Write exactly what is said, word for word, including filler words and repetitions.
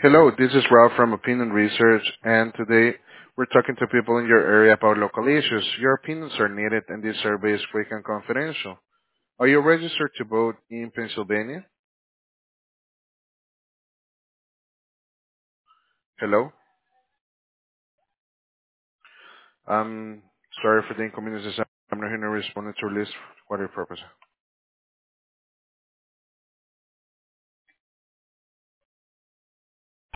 Hello, this is Ralph from Opinion Research, and today we're talking to people in your area about local issues. Your opinions are needed, and this survey is quick and confidential. Are you registered to vote in Pennsylvania? Hello? I'm sorry for the inconveniences. I'm not going to respond to your list for your purpose.